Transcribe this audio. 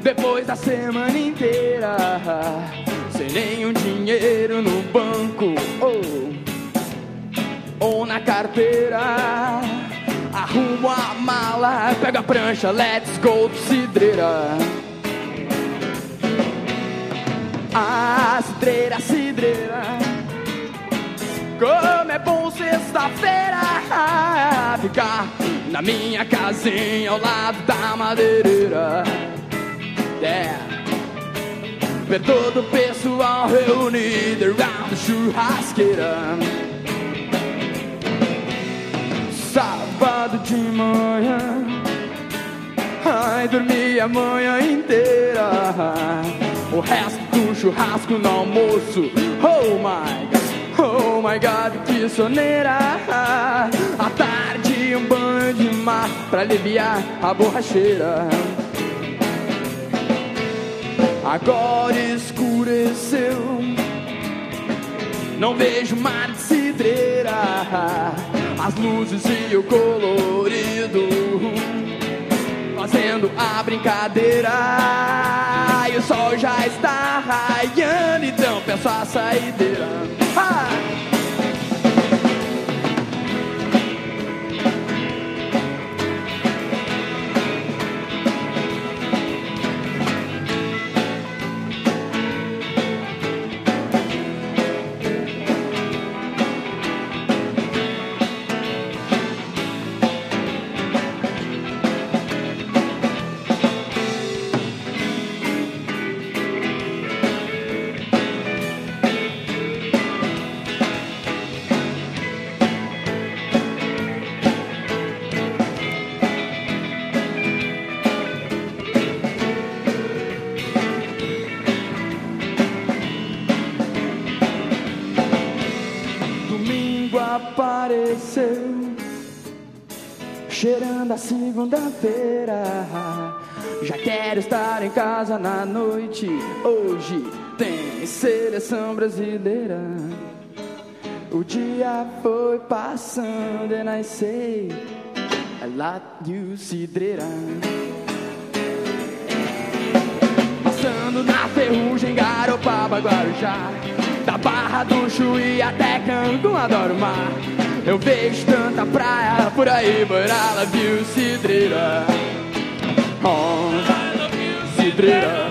Depois da semana inteira, sem nenhum dinheiro no banco ou na carteira, arrumo a mala, pego a prancha, let's go to cidreira. Ah, cidreira, cidreira, como é bom sexta-feira ficar na minha casinha ao lado da madeireira. Ver todo o pessoal reunido around a churrasqueira. Sábado de manhã, ai, dormi a manhã inteira. O resto do churrasco no almoço. Oh my God, que soneira. À tarde um banho de mar pra aliviar a borracheira. Agora escureceu, não vejo mar de cidreira, as luzes e o colorido fazendo a brincadeira. E o sol já está raiando, então peço a saideira. Apareceu, cheirando a segunda-feira. Já quero estar em casa na noite. Hoje tem seleção brasileira. O dia foi passando and I say I love you, cidreira. Passando na Ferrugem, Garopaba, Guarujá, da Barra do Chuí até Cancún, adoro o mar. Eu vejo tanta praia por aí, but I love you, cidreira. Oh, I love you, cidreira.